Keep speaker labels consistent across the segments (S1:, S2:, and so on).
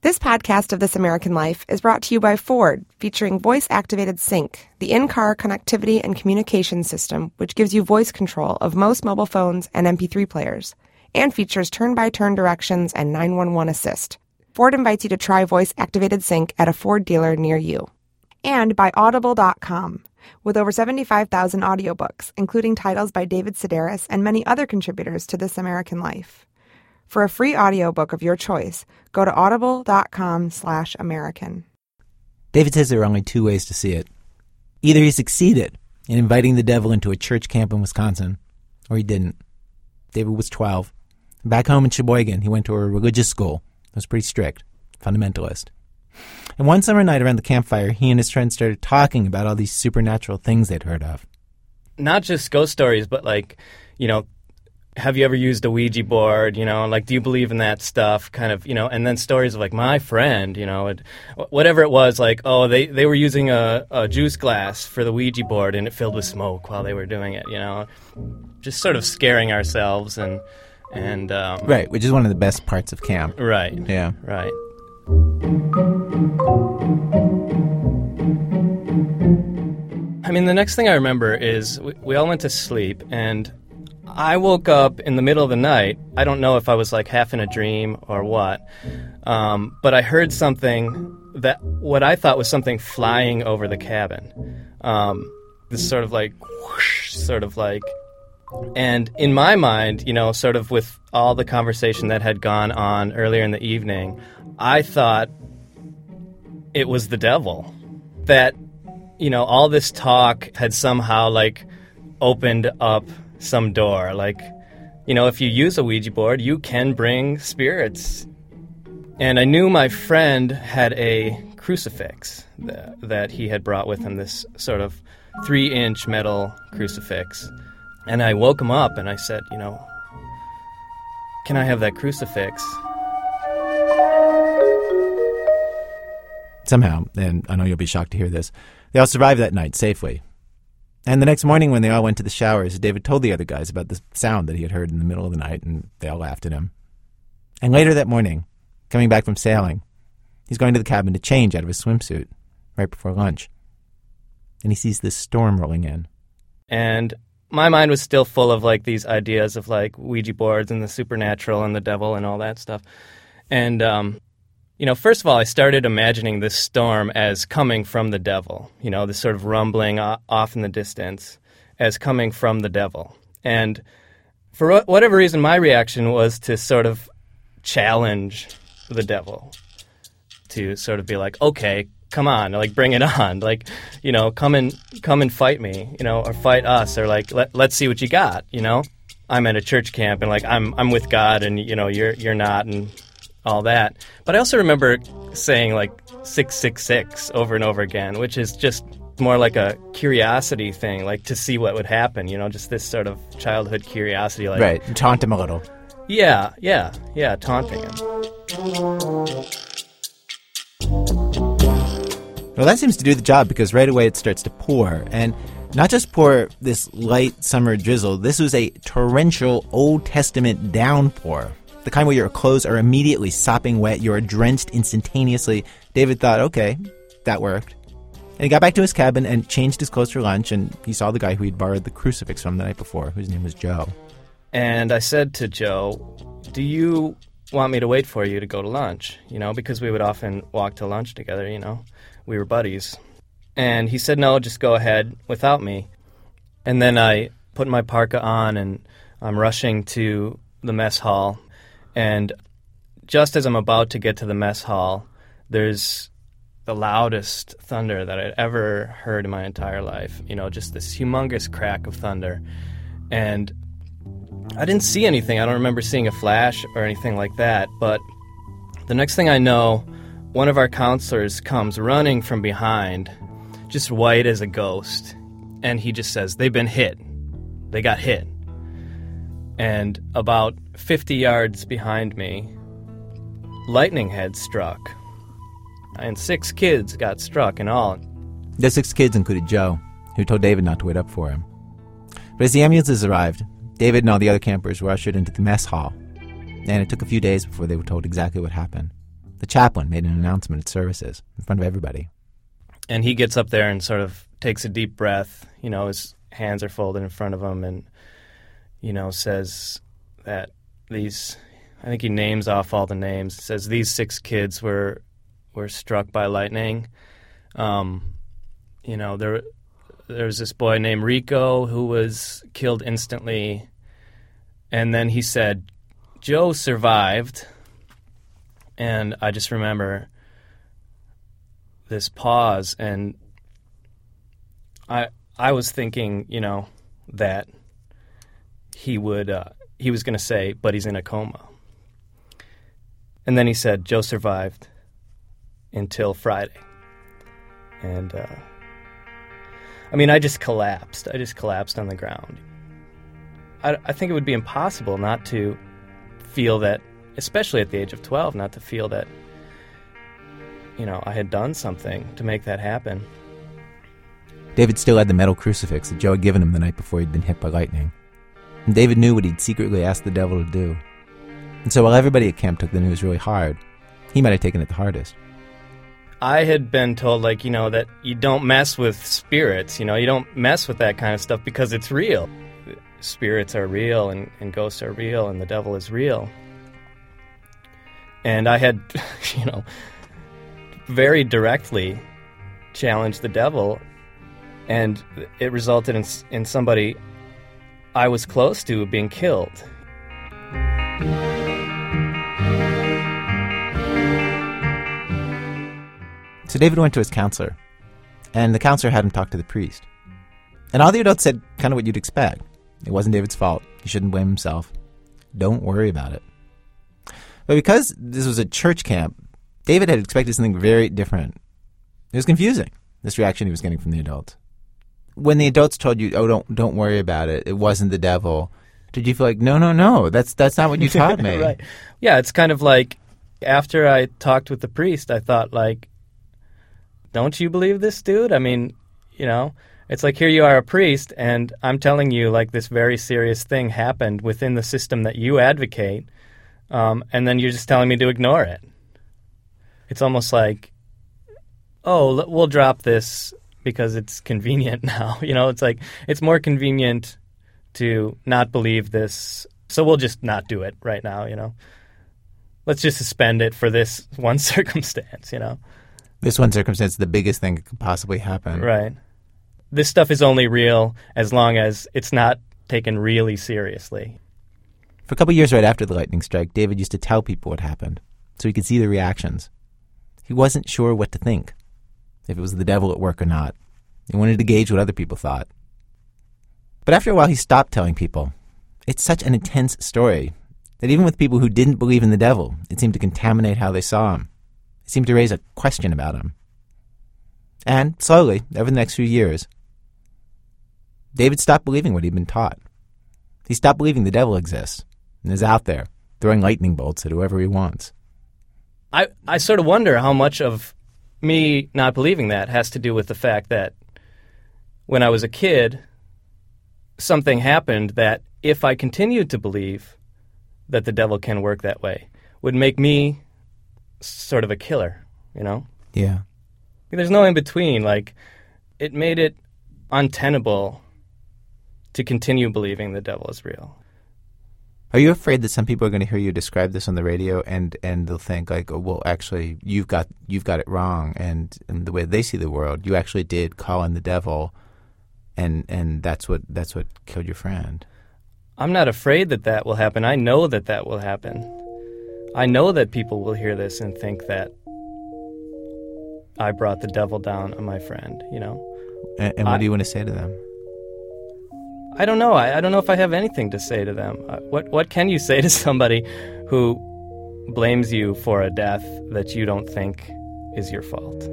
S1: This podcast of This American Life is brought to you by Ford, featuring voice-activated sync, the in-car connectivity and communication system which gives you voice control of most mobile phones and MP3 players, and features turn-by-turn directions and 911 assist. Ford invites you to try voice-activated sync at a Ford dealer near you. And by Audible.com, with over 75,000 audiobooks, including titles by David Sedaris and many other contributors to This American Life. For a free audiobook of your choice, go to audible.com/American.
S2: David says there are only two ways to see it. Either he succeeded in inviting the devil into a church camp in Wisconsin, or he didn't. David was 12. Back home in Sheboygan, he went to a religious school. It was pretty strict, fundamentalist. And one summer night around the campfire, he and his friends started talking about all these supernatural things they'd heard of.
S3: Not just ghost stories, but have you ever used a Ouija board, do you believe in that stuff, and then stories of, my friend, whatever it was, they were using a juice glass for the Ouija board and it filled with smoke while they were doing it, just sort of scaring ourselves and
S2: Right, which is one of the best parts of camp.
S3: Right.
S2: Yeah.
S3: Right. The next thing I remember is we all went to sleep, and I woke up in the middle of the night. I don't know if I was half in a dream or what, but I heard something what I thought was something flying over the cabin. This sort of whoosh, and in my mind, sort of with all the conversation that had gone on earlier in the evening, I thought it was the devil. That, all this talk had somehow opened up some door. If you use a Ouija board, you can bring spirits. And I knew my friend had a crucifix that he had brought with him, this sort of 3-inch metal crucifix. And I woke him up and I said, can I have that crucifix?
S2: Somehow, and I know you'll be shocked to hear this, they all survived that night safely. And the next morning when they all went to the showers, David told the other guys about the sound that he had heard in the middle of the night, and they all laughed at him. And later that morning, coming back from sailing, he's going to the cabin to change out of his swimsuit right before lunch. And he sees this storm rolling in.
S3: And my mind was still full of these ideas of Ouija boards and the supernatural and the devil and all that stuff. And, first of all, I started imagining this storm as coming from the devil, this sort of rumbling off in the distance as coming from the devil. And for whatever reason, my reaction was to sort of challenge the devil, to sort of be okay, come on, bring it on, come and fight me, or fight us, or let's see what you got, I'm at a church camp and I'm with God and you're not, and all that. But I also remember saying 666 over and over again, which is just more like a curiosity thing, to see what would happen, just this sort of childhood curiosity.
S2: Right, taunt him a little.
S3: Yeah, taunting him.
S2: Well, that seems to do the job, because right away it starts to pour. And not just pour this light summer drizzle, this was a torrential Old Testament downpour. The kind where your clothes are immediately sopping wet, you're drenched instantaneously. David thought, okay, that worked. And he got back to his cabin and changed his clothes for lunch, and he saw the guy who he'd borrowed the crucifix from the night before, whose name was Joe.
S3: And I said to Joe, do you want me to wait for you to go to lunch? Because we would often walk to lunch together, we were buddies. And he said, no, just go ahead without me. And then I put my parka on and I'm rushing to the mess hall. And just as I'm about to get to the mess hall, there's the loudest thunder that I'd ever heard in my entire life. Just this humongous crack of thunder. And I didn't see anything. I don't remember seeing a flash or anything like that. But the next thing I know, one of our counselors comes running from behind, just white as a ghost. And he just says, they've been hit. They got hit. And about 50 yards behind me, lightning had struck. And 6 kids got struck in all.
S2: The 6 kids included Joe, who told David not to wait up for him. But as the ambulances arrived, David and all the other campers were ushered into the mess hall. And it took a few days before they were told exactly what happened. The chaplain made an announcement at services in front of everybody.
S3: And he gets up there and sort of takes a deep breath. His hands are folded in front of him and, says that I think he names off all the names. He says these 6 kids were struck by lightning. There was this boy named Rico who was killed instantly. And then he said, Joe survived. And I just remember this pause, and I was thinking, that he was going to say, but he's in a coma. And then he said, Joe survived until Friday. And, I just collapsed. I just collapsed on the ground. I think it would be impossible not to feel that, especially at the age of 12, not to feel that, I had done something to make that happen.
S2: David still had the metal crucifix that Joe had given him the night before he'd been hit by lightning. And David knew what he'd secretly asked the devil to do. And so while everybody at camp took the news really hard, he might have taken it the hardest.
S3: I had been told, that you don't mess with spirits, you don't mess with that kind of stuff because it's real. Spirits are real and ghosts are real and the devil is real. And I had, very directly challenged the devil, and it resulted in somebody I was close to being killed.
S2: So David went to his counselor, and the counselor had him talk to the priest. And all the adults said kind of what you'd expect. It wasn't David's fault. He shouldn't blame himself. Don't worry about it. But because this was a church camp, David had expected something very different. It was confusing, this reaction he was getting from the adults. When the adults told you, oh, don't worry about it, it wasn't the devil, did you feel like, no, that's not what you taught me?
S3: Right. Yeah, it's kind of like, after I talked with the priest, I thought, don't you believe this dude? It's like, here you are, a priest, and I'm telling you, this very serious thing happened within the system that you advocate, and then you're just telling me to ignore it. It's almost like, oh, we'll drop this because it's convenient now. It's like, it's more convenient to not believe this, so we'll just not do it right now, Let's just suspend it for this one circumstance,
S2: This one circumstance is the biggest thing that could possibly happen.
S3: Right. This stuff is only real as long as it's not taken really seriously.
S2: For a couple of years right after the lightning strike, David used to tell people what happened so he could see the reactions. He wasn't sure what to think, if it was the devil at work or not. He wanted to gauge what other people thought. But after a while, he stopped telling people. It's such an intense story that even with people who didn't believe in the devil, it seemed to contaminate how they saw him. It seemed to raise a question about him. And slowly, over the next few years, David stopped believing what he'd been taught. He stopped believing the devil exists and is out there, throwing lightning bolts at whoever he wants.
S3: I sort of wonder how much of me not believing that has to do with the fact that when I was a kid, something happened that, if I continued to believe that the devil can work that way, would make me sort of a killer,
S2: Yeah.
S3: There's no in between. It made it untenable to continue believing the devil is real.
S2: Are you afraid that some people are going to hear you describe this on the radio and they'll think oh, well, actually, you've got it wrong, and the way they see the world, you actually did call in the devil, and that's what killed your friend?
S3: I'm not afraid that will happen. I know that will happen. I know that people will hear this and think that I brought the devil down on my friend,
S2: And what do you want to say to them?
S3: I don't know. I don't know if I have anything to say to them. What can you say to somebody who blames you for a death that you don't think is your fault?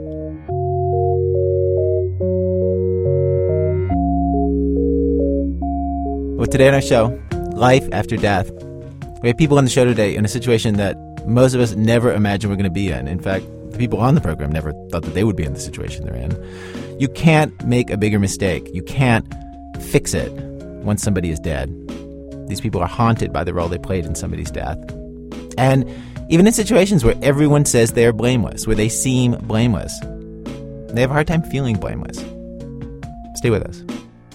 S2: Well, today on our show, life after death. We have people on the show today in a situation that most of us never imagined we're going to be in. In fact, the people on the program never thought that they would be in the situation they're in. You can't make a bigger mistake. You can't fix it once somebody is dead. These people are haunted by the role they played in somebody's death. And Even in situations where everyone says they are blameless, where they seem blameless, they have a hard time feeling blameless. Stay with us.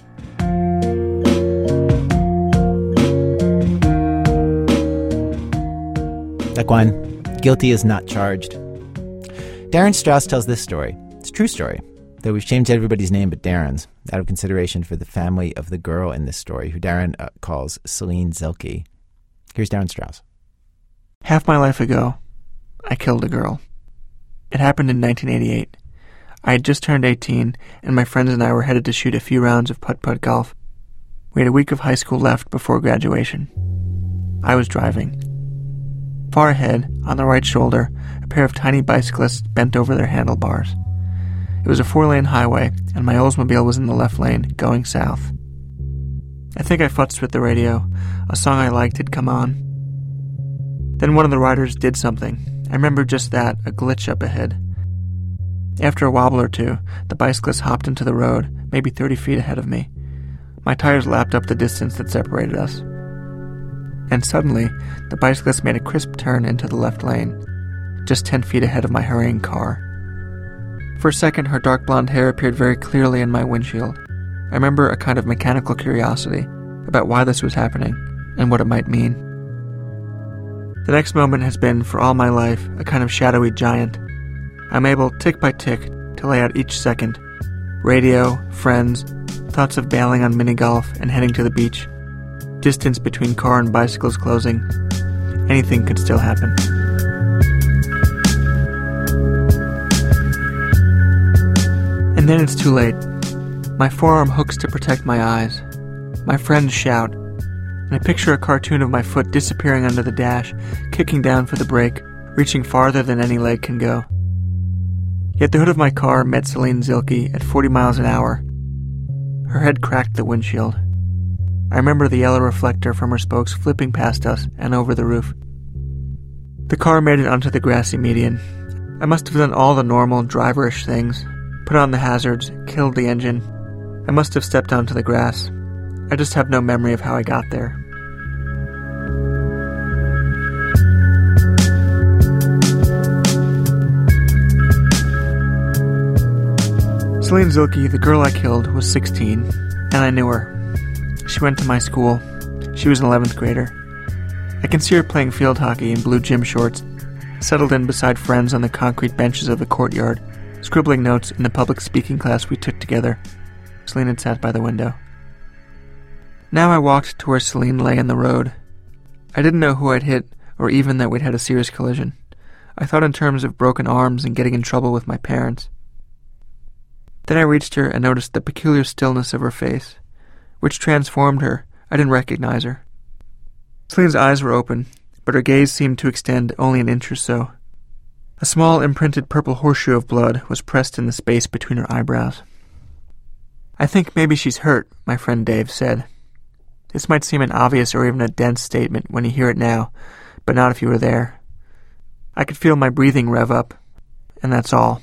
S2: Laquan, guilty is not charged. Darren Strauss tells this story. It's a true story, though we've changed everybody's name but Darren's, out of consideration for the family of the girl in this story, who Darren calls Celine Zielke. Here's Darren Strauss.
S4: Half my life ago, I killed a girl. It happened in 1988. I had just turned 18, and my friends and I were headed to shoot a few rounds of putt-putt golf. We had a week of high school left before graduation. I was driving. Far ahead, on the right shoulder, a pair of tiny bicyclists bent over their handlebars. It was a 4-lane highway, and my Oldsmobile was in the left lane, going south. I think I futzed with the radio. A song I liked had come on. Then one of the riders did something. I remember just that, a glitch up ahead. After a wobble or two, the bicyclist hopped into the road, maybe 30 feet ahead of me. My tires lapped up the distance that separated us. And suddenly, the bicyclist made a crisp turn into the left lane, just 10 feet ahead of my hurrying car. For a second, her dark blonde hair appeared very clearly in my windshield. I remember a kind of mechanical curiosity about why this was happening and what it might mean. The next moment has been, for all my life, a kind of shadowy giant. I'm able, tick by tick, to lay out each second. Radio, friends, thoughts of bailing on mini-golf and heading to the beach. Distance between car and bicycles closing. Anything could still happen. And then it's too late. My forearm hooks to protect my eyes. My friends shout, and I picture a cartoon of my foot disappearing under the dash, kicking down for the brake, reaching farther than any leg can go. Yet the hood of my car met Celine Zielke at 40 miles an hour. Her head cracked the windshield. I remember the yellow reflector from her spokes flipping past us and over the roof. The car made it onto the grassy median. I must have done all the normal driverish things. Put on the hazards, killed the engine. I must have stepped onto the grass. I just have no memory of how I got there. Celine Zielke, the girl I killed, was 16, and I knew her. She went to my school. She was an 11th grader. I can see her playing field hockey in blue gym shorts, settled in beside friends on the concrete benches of the courtyard, scribbling notes in the public speaking class we took together. Celine had sat by the window. Now I walked to where Celine lay in the road. I didn't know who I'd hit, or even that we'd had a serious collision. I thought in terms of broken arms and getting in trouble with my parents. Then I reached her and noticed the peculiar stillness of her face, which transformed her. I didn't recognize her. Celine's eyes were open, but her gaze seemed to extend only an inch or so. A small imprinted purple horseshoe of blood was pressed in the space between her eyebrows. "I think maybe she's hurt," my friend Dave said. This might seem an obvious or even a dense statement when you hear it now, but not if you were there. I could feel my breathing rev up, and that's all.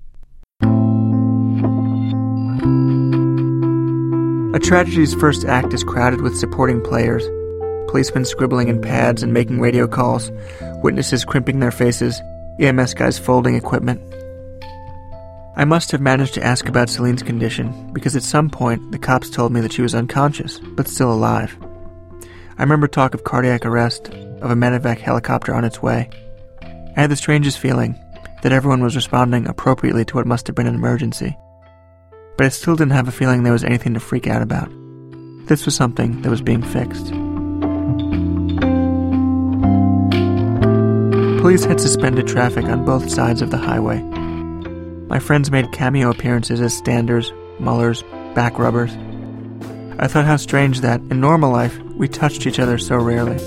S4: A tragedy's first act is crowded with supporting players. Policemen scribbling in pads and making radio calls, witnesses crimping their faces, EMS guys folding equipment. I must have managed to ask about Celine's condition, because at some point the cops told me that she was unconscious, but still alive. I remember talk of cardiac arrest, of a medevac helicopter on its way. I had the strangest feeling that everyone was responding appropriately to what must have been an emergency. But I still didn't have a feeling there was anything to freak out about. This was something that was being fixed. Police had suspended traffic on both sides of the highway. My friends made cameo appearances as standers, mullers, back rubbers. I thought how strange that, in normal life, we touched each other so rarely.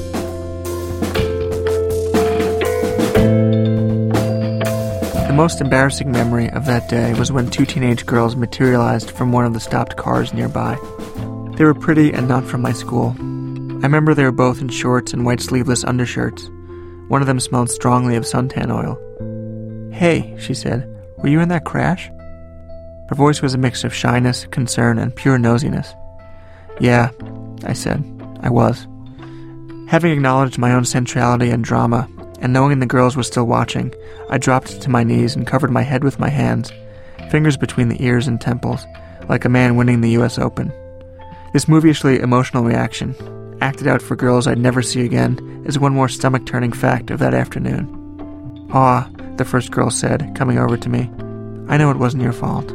S4: The most embarrassing memory of that day was when two teenage girls materialized from one of the stopped cars nearby. They were pretty and not from my school. I remember they were both in shorts and white sleeveless undershirts. One of them smelled strongly of suntan oil. "Hey," she said, "were you in that crash?" Her voice was a mix of shyness, concern, and pure nosiness. "Yeah," I said, "I was." Having acknowledged my own centrality and drama, and knowing the girls were still watching, I dropped to my knees and covered my head with my hands, fingers between the ears and temples, like a man winning the U.S. Open. This movishly emotional reaction, acted out for girls I'd never see again, is one more stomach-turning fact of that afternoon. "Ah," the first girl said, coming over to me. "I know it wasn't your fault."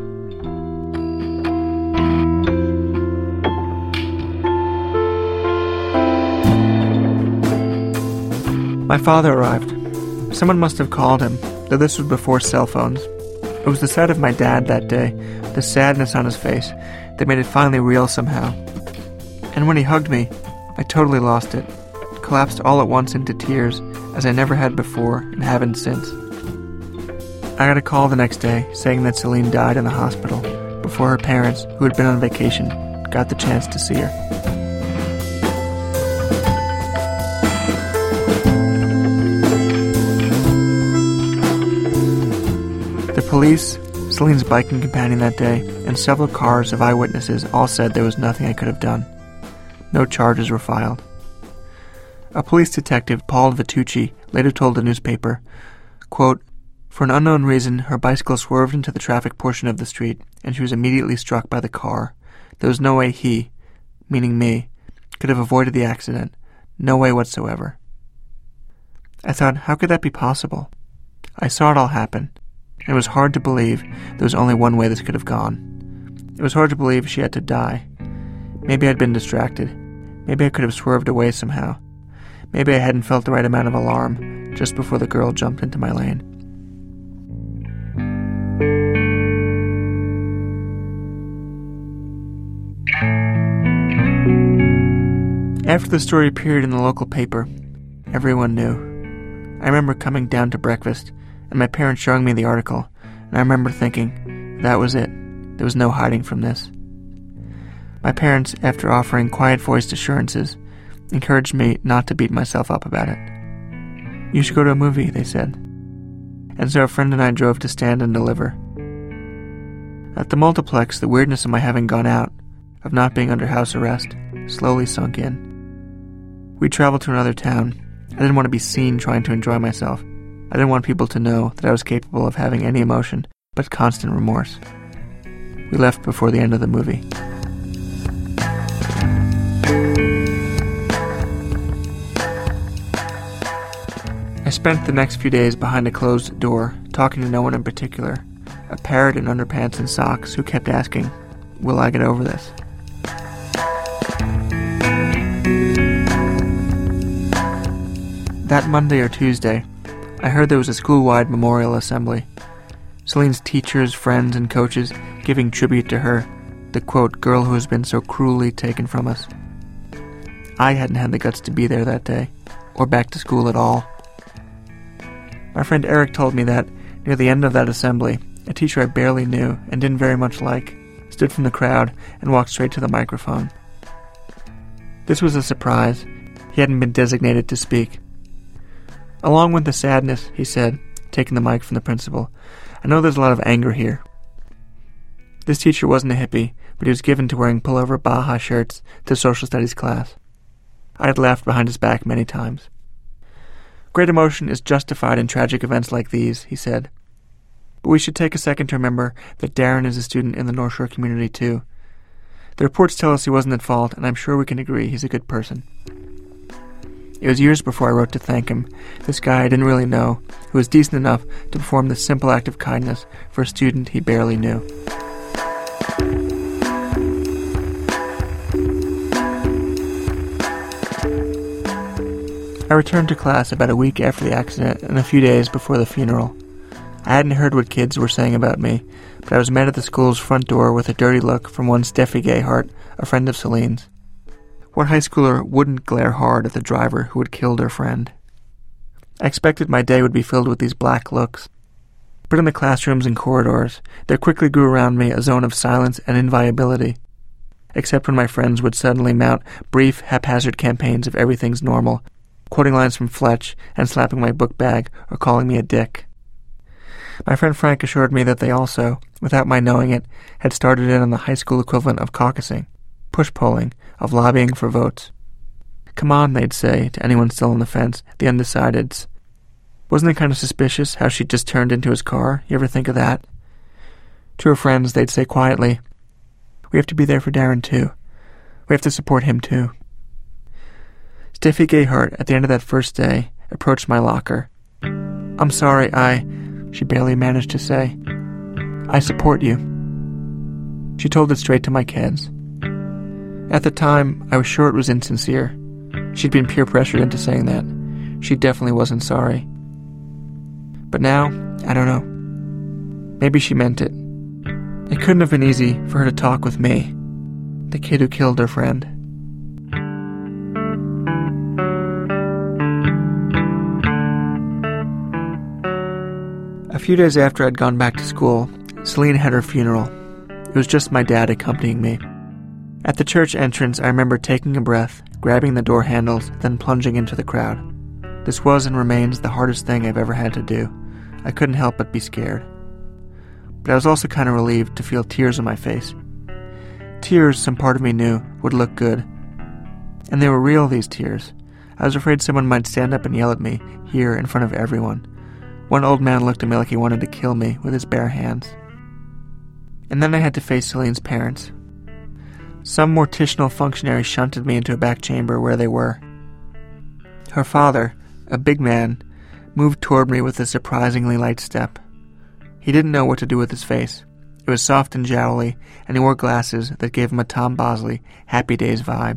S4: My father arrived. Someone must have called him, though this was before cell phones. It was the sight of my dad that day, the sadness on his face, that made it finally real somehow. And when he hugged me, I totally lost it, collapsed all at once into tears, as I never had before and haven't since. I got a call the next day saying that Celine died in the hospital before her parents, who had been on vacation, got the chance to see her. The police, Celine's biking companion that day, and several cars of eyewitnesses all said there was nothing I could have done. No charges were filed. A police detective, Paul Vitucci, later told the newspaper, quote, "For an unknown reason, her bicycle swerved into the traffic portion of the street, and she was immediately struck by the car. There was no way he, meaning me, could have avoided the accident. No way whatsoever." I thought, how could that be possible? I saw it all happen. It was hard to believe there was only one way this could have gone. It was hard to believe she had to die. Maybe I'd been distracted. Maybe I could have swerved away somehow. Maybe I hadn't felt the right amount of alarm just before the girl jumped into my lane. After the story appeared in the local paper, everyone knew. I remember coming down to breakfast and my parents showing me the article, and I remember thinking, that was it. There was no hiding from this. My parents, after offering quiet-voiced assurances, encouraged me not to beat myself up about it. "You should go to a movie," they said. And so a friend and I drove to Stand and Deliver. At the multiplex, the weirdness of my having gone out, of not being under house arrest, slowly sunk in. We traveled to another town. I didn't want to be seen trying to enjoy myself. I didn't want people to know that I was capable of having any emotion but constant remorse. We left before the end of the movie. I spent the next few days behind a closed door, talking to no one in particular, a parrot in underpants and socks who kept asking, "Will I get over this?" That Monday or Tuesday, I heard there was a school-wide memorial assembly. Celine's teachers, friends, and coaches giving tribute to her, the, quote, "girl who has been so cruelly taken from us." I hadn't had the guts to be there that day, or back to school at all. My friend Eric told me that, near the end of that assembly, a teacher I barely knew and didn't very much like stood from the crowd and walked straight to the microphone. This was a surprise. He hadn't been designated to speak. "Along with the sadness," he said, taking the mic from the principal, "I know there's a lot of anger here." This teacher wasn't a hippie, but he was given to wearing pullover Baja shirts to social studies class. I had laughed behind his back many times. "Great emotion is justified in tragic events like these," he said. "But we should take a second to remember that Darren is a student in the North Shore community too. The reports tell us he wasn't at fault, and I'm sure we can agree he's a good person." It was years before I wrote to thank him, this guy I didn't really know, who was decent enough to perform this simple act of kindness for a student he barely knew. I returned to class about a week after the accident and a few days before the funeral. I hadn't heard what kids were saying about me, but I was met at the school's front door with a dirty look from one Steffi Gayhart, a friend of Celine's. What high schooler wouldn't glare hard at the driver who had killed her friend? I expected my day would be filled with these black looks. But in the classrooms and corridors, there quickly grew around me a zone of silence and inviolability, except when my friends would suddenly mount brief, haphazard campaigns of everything's normal, quoting lines from Fletch and slapping my book bag or calling me a dick. My friend Frank assured me that they also, without my knowing it, had started in on the high school equivalent of caucusing, push-polling, of lobbying for votes. "Come on," they'd say to anyone still on the fence, the undecideds. Wasn't it kind of suspicious how she'd just turned into his car? You ever think of that? To her friends, they'd say quietly, "We have to be there for Darren, too. We have to support him, too." Stiffy Gayheart, at the end of that first day, approached my locker. "I'm sorry, she barely managed to say. "I support you." She told it straight to my kids. At the time, I was sure it was insincere. She'd been peer pressured into saying that. She definitely wasn't sorry. But now, I don't know. Maybe she meant it. It couldn't have been easy for her to talk with me, the kid who killed her friend. A few days after I'd gone back to school, Celine had her funeral. It was just my dad accompanying me. At the church entrance, I remember taking a breath, grabbing the door handles, then plunging into the crowd. This was and remains the hardest thing I've ever had to do. I couldn't help but be scared. But I was also kind of relieved to feel tears on my face. Tears some part of me knew would look good. And they were real, these tears. I was afraid someone might stand up and yell at me, here in front of everyone. One old man looked at me like he wanted to kill me with his bare hands. And then I had to face Celine's parents. Some mortitional functionary shunted me into a back chamber where they were. Her father, a big man, moved toward me with a surprisingly light step. He didn't know what to do with his face. It was soft and jowly, and he wore glasses that gave him a Tom Bosley, Happy Days vibe.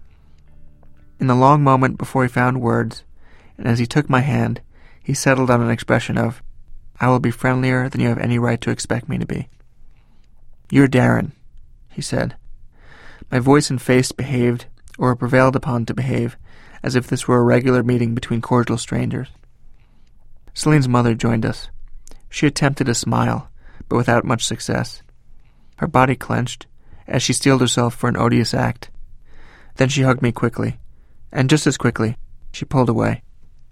S4: In the long moment before he found words, and as he took my hand, he settled on an expression of, "I will be friendlier than you have any right to expect me to be." "You're Darren," he said. My voice and face behaved, or were prevailed upon to behave, as if this were a regular meeting between cordial strangers. Celine's mother joined us. She attempted a smile, but without much success. Her body clenched, as she steeled herself for an odious act. Then she hugged me quickly, and just as quickly, she pulled away.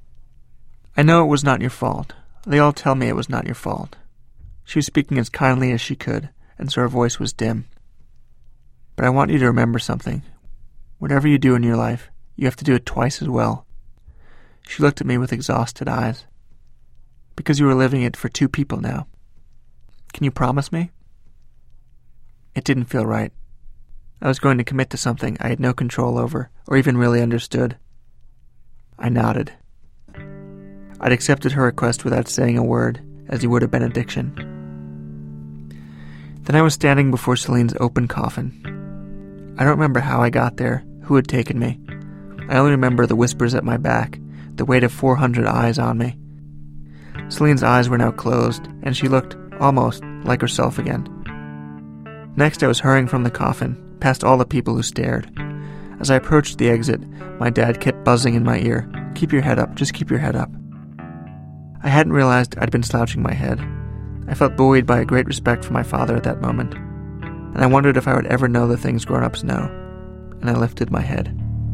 S4: "I know it was not your fault. They all tell me it was not your fault." She was speaking as kindly as she could, and so her voice was dim. "But I want you to remember something. Whatever you do in your life, you have to do it twice as well." She looked at me with exhausted eyes. "Because you are living it for two people now. Can you promise me?" It didn't feel right. I was going to commit to something I had no control over, or even really understood. I nodded. I'd accepted her request without saying a word, as you would a benediction. Then I was standing before Celine's open coffin. I don't remember how I got there, who had taken me. I only remember the whispers at my back, the weight of 400 eyes on me. Celine's eyes were now closed, and she looked, almost, like herself again. Next I was hurrying from the coffin, past all the people who stared. As I approached the exit, my dad kept buzzing in my ear, "Keep your head up, just keep your head up." I hadn't realized I'd been slouching my head. I felt buoyed by a great respect for my father at that moment, and I wondered if I would ever know the things grown-ups know, and I lifted my head.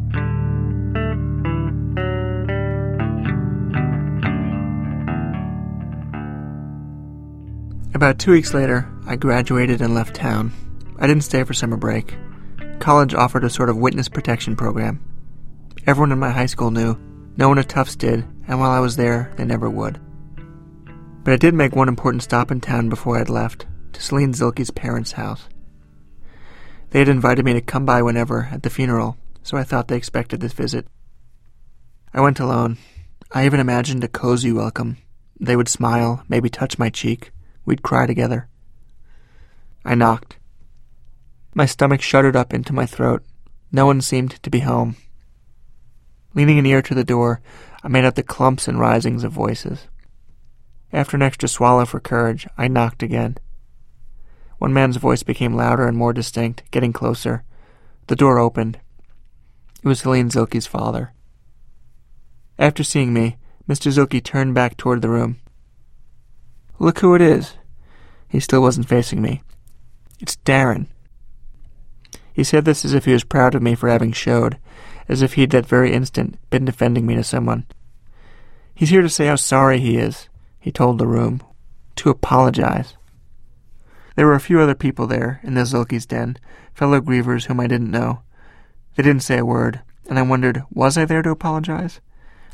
S4: About 2 weeks later, I graduated and left town. I didn't stay for summer break. College offered a sort of witness protection program. Everyone in my high school knew. No one at Tufts did, and while I was there, they never would. But I did make one important stop in town before I had left, to Celine Zielke's parents' house. They had invited me to come by whenever at the funeral, so I thought they expected this visit. I went alone. I even imagined a cozy welcome. They would smile, maybe touch my cheek. We'd cry together. I knocked. My stomach shuddered up into my throat. No one seemed to be home. Leaning an ear to the door, I made out the clumps and risings of voices. After an extra swallow for courage, I knocked again. One man's voice became louder and more distinct, getting closer. The door opened. It was Celine Zielke's father. After seeing me, Mr. Zielke turned back toward the room. "Look who it is." He still wasn't facing me. "It's Darren." He said this as if he was proud of me for having showed, as if he'd that very instant been defending me to someone. "He's here to say how sorry he is," he told the room. "To apologize." There were a few other people there, in the Zielke's den, fellow grievers whom I didn't know. They didn't say a word, and I wondered, was I there to apologize?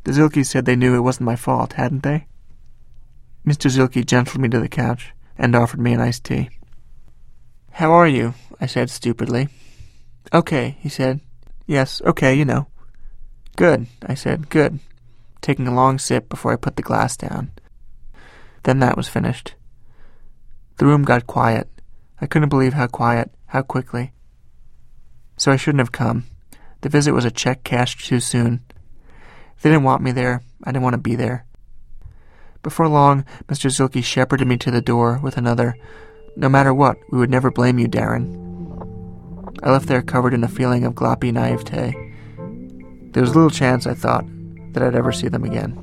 S4: The Zielkes said they knew it wasn't my fault, hadn't they? Mr. Zielke gentled me to the couch and offered me an iced tea. "How are you?" I said stupidly. "Okay," he said. "Yes, okay, you know." "Good," I said, "good," taking a long sip before I put the glass down. Then that was finished. The room got quiet. I couldn't believe how quiet, how quickly. So I shouldn't have come. The visit was a check cashed too soon. If they didn't want me there, I didn't want to be there. Before long, Mr. Zielke shepherded me to the door with another, "No matter what, we would never blame you, Darren." I left there covered in a feeling of gloppy naivete. There was little chance, I thought, that I'd ever see them again.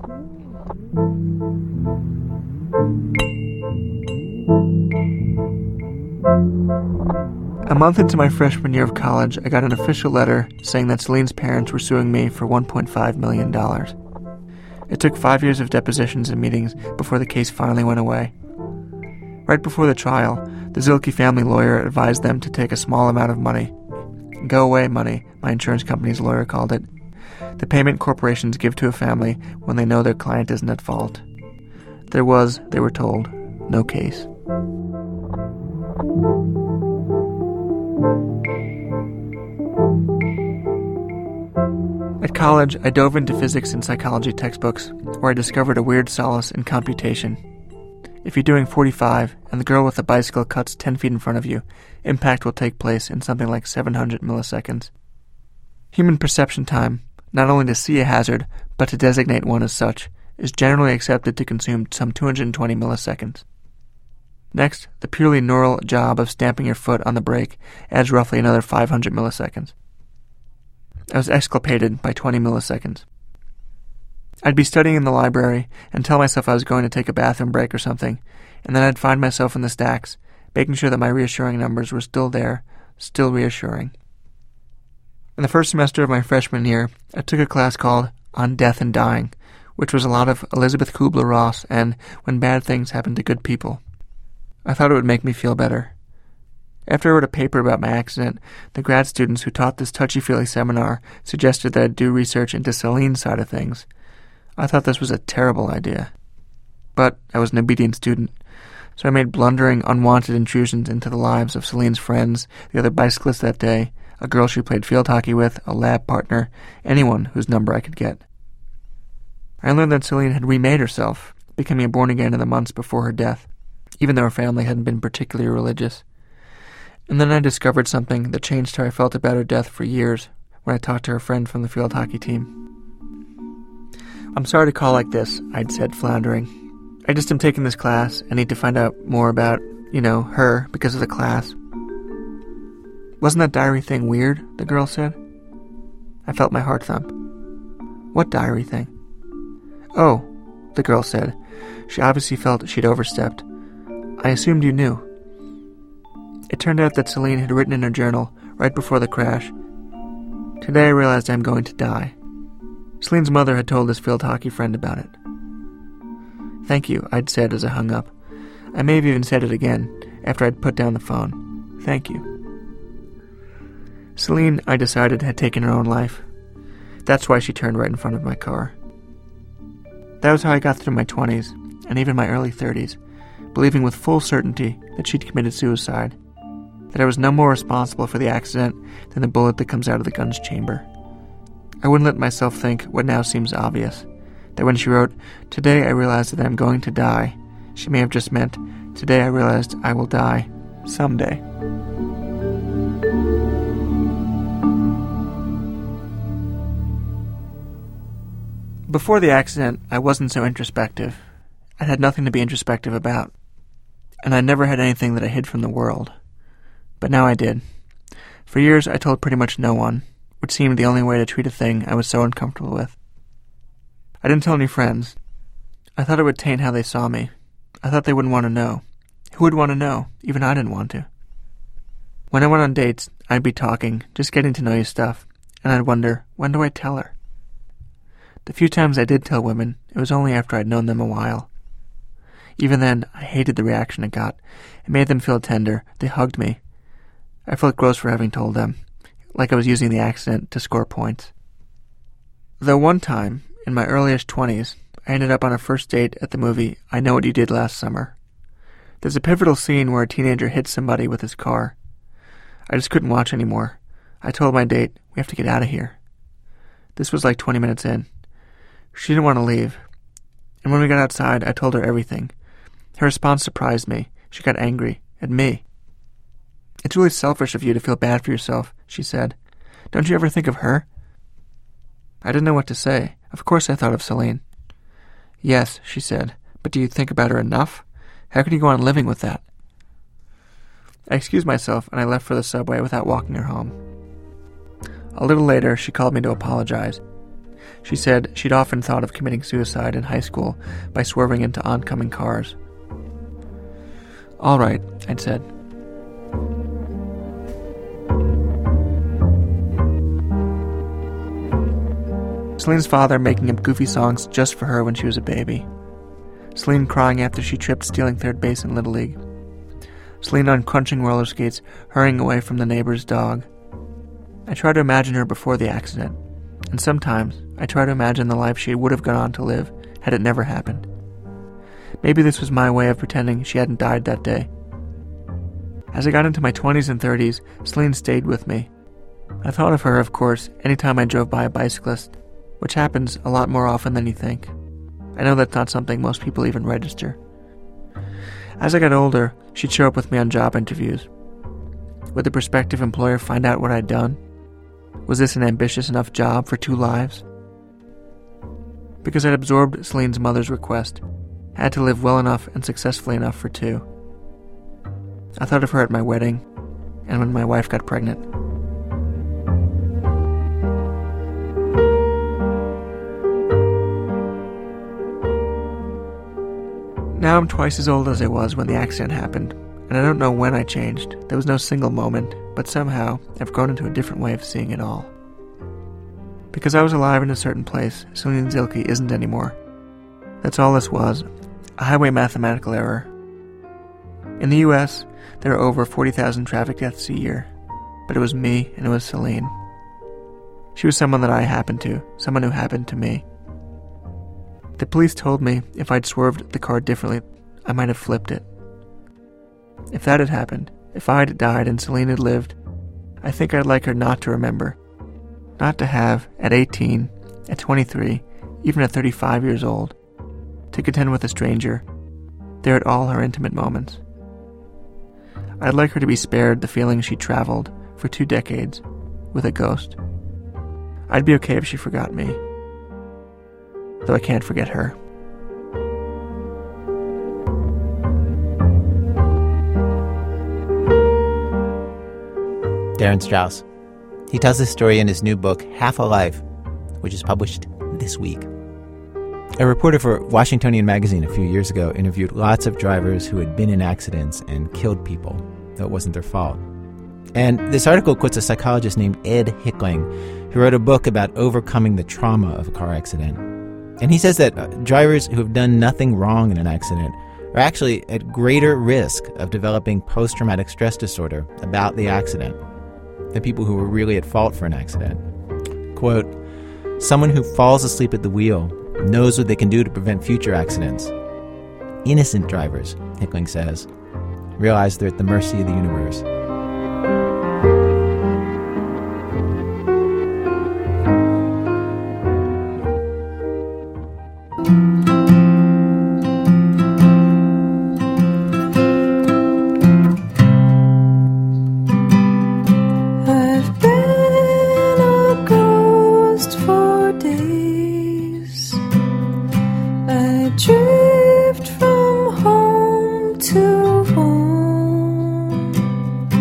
S4: A month into my freshman year of college, I got an official letter saying that Celine's parents were suing me for $1.5 million. It took 5 years of depositions and meetings before the case finally went away. Right before the trial, the Zielke family lawyer advised them to take a small amount of money. Go-away money, my insurance company's lawyer called it. The payment corporations give to a family when they know their client isn't at fault. There was, they were told, no case. At college, I dove into physics and psychology textbooks, where I discovered a weird solace in computation. If you're doing 45 and the girl with the bicycle cuts 10 feet in front of you, impact will take place in something like 700 milliseconds. Human perception time, not only to see a hazard, but to designate one as such, is generally accepted to consume some 220 milliseconds. Next, the purely neural job of stamping your foot on the brake adds roughly another 500 milliseconds. I was exculpated by 20 milliseconds. I'd be studying in the library and tell myself I was going to take a bathroom break or something, and then I'd find myself in the stacks, making sure that my reassuring numbers were still there, still reassuring. In the first semester of my freshman year, I took a class called On Death and Dying, which was a lot of Elizabeth Kubler-Ross and When Bad Things Happen to Good People. I thought it would make me feel better. After I wrote a paper about my accident, the grad students who taught this touchy-feely seminar suggested that I do research into Celine's side of things. I thought this was a terrible idea. But I was an obedient student, so I made blundering, unwanted intrusions into the lives of Celine's friends, the other bicyclists that day, a girl she played field hockey with, a lab partner, anyone whose number I could get. I learned that Celine had remade herself, becoming a born-again in the months before her death, even though her family hadn't been particularly religious. And then I discovered something that changed how I felt about her death for years when I talked to her friend from the field hockey team. "I'm sorry to call like this," I'd said, floundering. "I just am taking this class and need to find out more about, her because of the class." "Wasn't that diary thing weird?" the girl said. I felt my heart thump. "What diary thing?" "Oh," the girl said. She obviously felt she'd overstepped. "I assumed you knew." It turned out that Celine had written in her journal, right before the crash, "Today I realized I'm going to die." Celine's mother had told this field hockey friend about it. "Thank you," I'd said as I hung up. I may have even said it again, after I'd put down the phone. "Thank you." Celine, I decided, had taken her own life. That's why she turned right in front of my car. That was how I got through my 20s, and even my early 30s, believing with full certainty that she'd committed suicide, that I was no more responsible for the accident than the bullet that comes out of the gun's chamber. I wouldn't let myself think what now seems obvious, that when she wrote, "Today I realized that I'm going to die," she may have just meant, "Today I realized I will die someday." Before the accident, I wasn't so introspective. I'd had nothing to be introspective about, and I never had anything that I hid from the world. But now I did. For years, I told pretty much no one, which seemed the only way to treat a thing I was so uncomfortable with. I didn't tell any friends. I thought it would taint how they saw me. I thought they wouldn't want to know. Who would want to know? Even I didn't want to. When I went on dates, I'd be talking, just getting to know you stuff, and I'd wonder, when do I tell her? The few times I did tell women, it was only after I'd known them a while. Even then, I hated the reaction it got. It made them feel tender. They hugged me. I felt gross for having told them, like I was using the accident to score points. Though one time, in my earliest 20s, I ended up on a first date at the movie I Know What You Did Last Summer. There's a pivotal scene where a teenager hits somebody with his car. I just couldn't watch anymore. I told my date, we have to get out of here. This was like 20 minutes in. She didn't want to leave. And when we got outside, I told her everything. Her response surprised me. She got angry at me. It's really selfish of you to feel bad for yourself, she said. Don't you ever think of her? I didn't know what to say. Of course I thought of Celine. Yes, she said, but do you think about her enough? How can you go on living with that? I excused myself and I left for the subway without walking her home. A little later, she called me to apologize. She said she'd often thought of committing suicide in high school by swerving into oncoming cars. All right, I'd said. Celine's father making up goofy songs just for her when she was a baby. Celine crying after she tripped stealing third base in Little League. Celine on crunching roller skates, hurrying away from the neighbor's dog. I try to imagine her before the accident, and sometimes I try to imagine the life she would have gone on to live had it never happened. Maybe this was my way of pretending she hadn't died that day. As I got into my 20s and 30s, Celine stayed with me. I thought of her, of course, anytime I drove by a bicyclist, which happens a lot more often than you think. I know that's not something most people even register. As I got older, she'd show up with me on job interviews. Would the prospective employer find out what I'd done? Was this an ambitious enough job for 2 lives? Because I'd absorbed Celine's mother's request, I had to live well enough and successfully enough for 2. I thought of her at my wedding, and when my wife got pregnant. Now I'm twice as old as I was when the accident happened, and I don't know when I changed. There was no single moment, but somehow I've grown into a different way of seeing it all. Because I was alive in a certain place, Celine Zielke isn't anymore. That's all this was, a highway mathematical error. In the US, there are over 40,000 traffic deaths a year, but it was me and it was Celine. She was someone that I happened to, someone who happened to me. The police told me if I'd swerved the car differently, I might have flipped it. If that had happened, if I'd died and Celine had lived, I think I'd like her not to remember. Not to have, at 18, at 23, even at 35 years old, to contend with a stranger, there at all her intimate moments. I'd like her to be spared the feeling she traveled, for 2 decades, with a ghost. I'd be okay if she forgot me, though I can't forget her.
S2: Darren Strauss. He tells this story in his new book, Half a Life, which is published this week. A reporter for Washingtonian Magazine a few years ago interviewed lots of drivers who had been in accidents and killed people, though it wasn't their fault. And this article quotes a psychologist named Ed Hickling, who wrote a book about overcoming the trauma of a car accident. And he says that drivers who have done nothing wrong in an accident are actually at greater risk of developing post-traumatic stress disorder about the accident than people who were really at fault for an accident. Quote, "Someone who falls asleep at the wheel knows what they can do to prevent future accidents. Innocent drivers," Hickling says, realize they're at the mercy of the universe.
S5: Drift from home to home.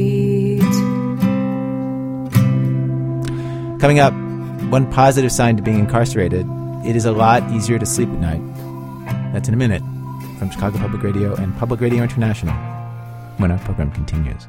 S2: Coming up, one positive sign to being incarcerated, it is a lot easier to sleep at night. That's in a minute from Chicago Public Radio and Public Radio International when our program continues.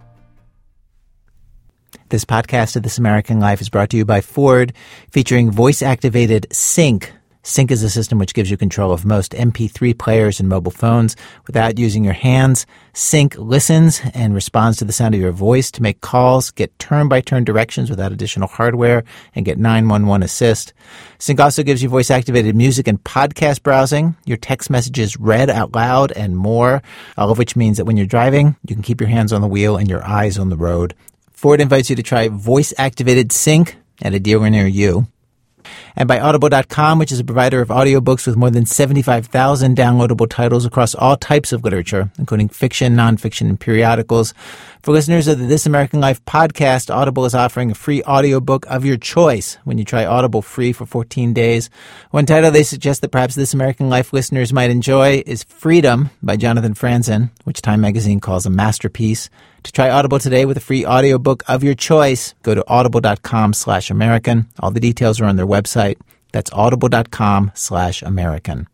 S2: This podcast of This American Life is brought to you by Ford, featuring voice-activated Sync. Sync is a system which gives you control of most MP3 players and mobile phones without using your hands. Sync listens and responds to the sound of your voice to make calls, get turn-by-turn directions without additional hardware, and get 911 assist. Sync also gives you voice-activated music and podcast browsing, your text messages read out loud, and more, all of which means that when you're driving, you can keep your hands on the wheel and your eyes on the road. Ford invites you to try voice-activated Sync at a dealer near you. And by Audible.com, which is a provider of audiobooks with more than 75,000 downloadable titles across all types of literature, including fiction, nonfiction, and periodicals. For listeners of the This American Life podcast, Audible is offering a free audiobook of your choice when you try Audible free for 14 days. One title they suggest that perhaps This American Life listeners might enjoy is Freedom by Jonathan Franzen, which Time magazine calls a masterpiece. To try Audible today with a free audiobook of your choice, go to audible.com/American. All the details are on their website. That's audible.com/American.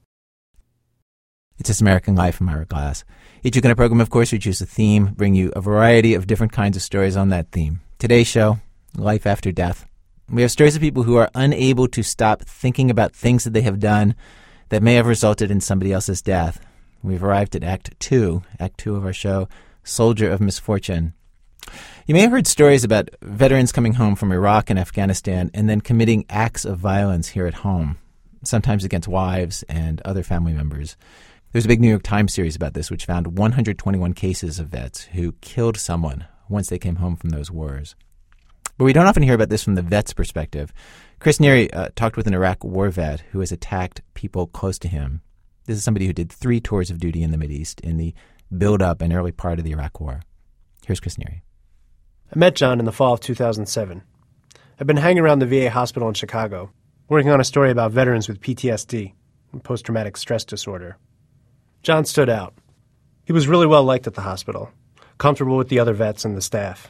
S2: It's This American Life. I'm Ira Glass. Each week in our program, of course, we choose a theme, bring you a variety of different kinds of stories on that theme. Today's show, Life After Death. We have stories of people who are unable to stop thinking about things that they have done that may have resulted in somebody else's death. We've arrived at Act 2 of our show, Soldier of Misfortune. You may have heard stories about veterans coming home from Iraq and Afghanistan and then committing acts of violence here at home, sometimes against wives and other family members. There's a big New York Times series about this, which found 121 cases of vets who killed someone once they came home from those wars. But we don't often hear about this from the vet's perspective. Chris Neary talked with an Iraq war vet who has attacked people close to him. This is somebody who did 3 tours of duty in the Mideast in the build-up and early part of the Iraq War. Here's Chris Neary.
S5: I met John in the fall of 2007. I've been hanging around the VA hospital in Chicago, working on a story about veterans with PTSD, post-traumatic stress disorder. John stood out. He was really well liked at the hospital, comfortable with the other vets and the staff.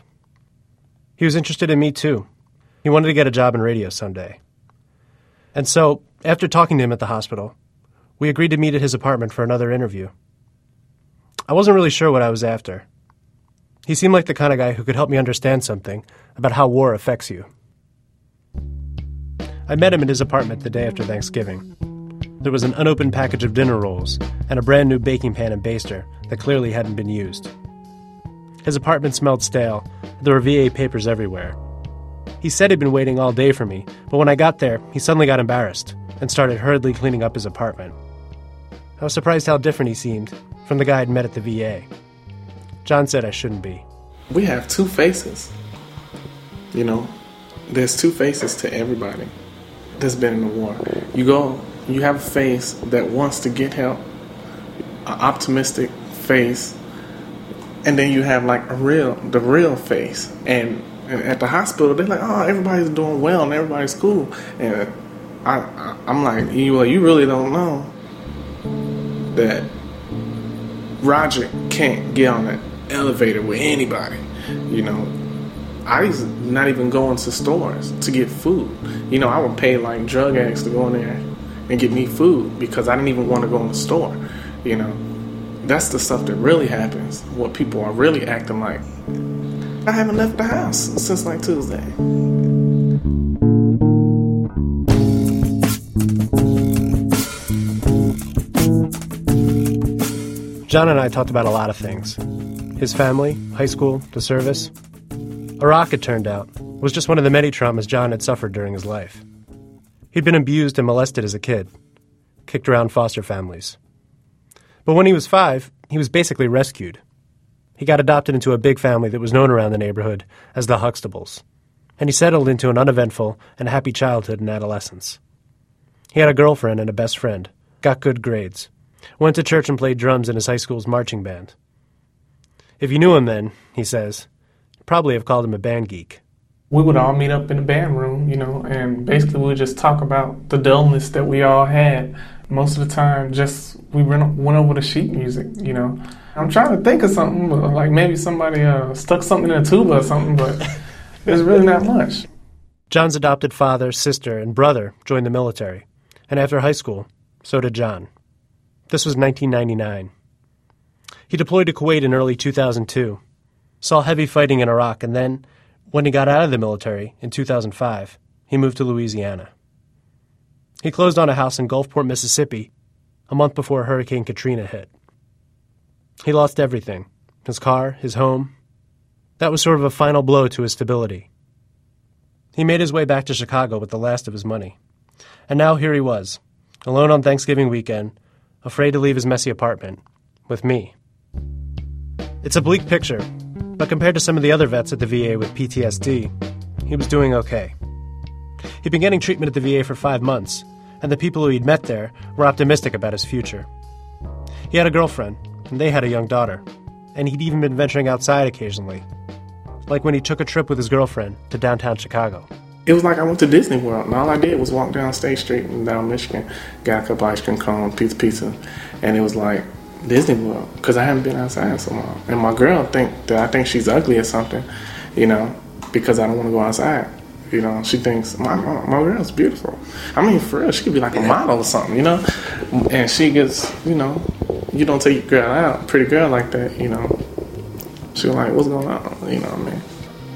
S5: He was interested in me, too. He wanted to get a job in radio someday. And so, after talking to him at the hospital, we agreed to meet at his apartment for another interview. I wasn't really sure what I was after. He seemed like the kind of guy who could help me understand something about how war affects you. I met him at his apartment the day after Thanksgiving. There was an unopened package of dinner rolls and a brand new baking pan and baster that clearly hadn't been used. His apartment smelled stale. There were VA papers everywhere. He said he'd been waiting all day for me, but when I got there, he suddenly got embarrassed and started hurriedly cleaning up his apartment. I was surprised how different he seemed from the guy I'd met at the VA. John said I shouldn't be.
S6: We have 2 faces. You know, there's 2 faces to everybody that's been in the war. You have a face that wants to get help, an optimistic face, and then you have like the real face. And at the hospital, they're like, oh, everybody's doing well and everybody's cool. And I'm like, you really don't know that Roger can't get on an elevator with anybody. You know, I used to not even go into stores to get food. You know, I would pay like drug addicts to go in there and get me food because I didn't even want to go in the store. You know, that's the stuff that really happens. What people are really acting like. I haven't left the house since like Tuesday.
S5: John and I talked about a lot of things. His family, high school, the service. Iraq, it turned out, was just one of the many traumas John had suffered during his life. He'd been abused and molested as a kid, kicked around foster families. But when he was 5, he was basically rescued. He got adopted into a big family that was known around the neighborhood as the Huxtables, and he settled into an uneventful and happy childhood and adolescence. He had a girlfriend and a best friend, got good grades, went to church and played drums in his high school's marching band. If you knew him then, he says, you'd probably have called him a band geek.
S7: We would all meet up in the band room, you know, and basically we would just talk about the dullness that we all had. Most of the time, we went over to sheet music, you know. I'm trying to think of something, like maybe somebody stuck something in a tuba or something, but there's really not much.
S5: John's adopted father, sister, and brother joined the military, and after high school, so did John. This was 1999. He deployed to Kuwait in early 2002, saw heavy fighting in Iraq, and then, when he got out of the military in 2005, he moved to Louisiana. He closed on a house in Gulfport, Mississippi, a month before Hurricane Katrina hit. He lost everything, his car, his home. That was sort of a final blow to his stability. He made his way back to Chicago with the last of his money. And now here he was, alone on Thanksgiving weekend, afraid to leave his messy apartment, with me. It's a bleak picture, but compared to some of the other vets at the VA with PTSD, he was doing okay. He'd been getting treatment at the VA for 5 months, and the people who he'd met there were optimistic about his future. He had a girlfriend, and they had a young daughter, and he'd even been venturing outside occasionally, like when he took a trip with his girlfriend to downtown Chicago.
S6: It was like I went to Disney World, and all I did was walk down State Street and down Michigan, got a couple ice cream cones, pizza, and it was like Disney World, because I hadn't been outside so long. And my girl I think she's ugly or something, because I don't want to go outside. She thinks, my girl's beautiful. I mean, for real, she could be like a model or something, And she gets, you don't take your girl out, pretty girl like that, She's like, what's going on, you know what I mean?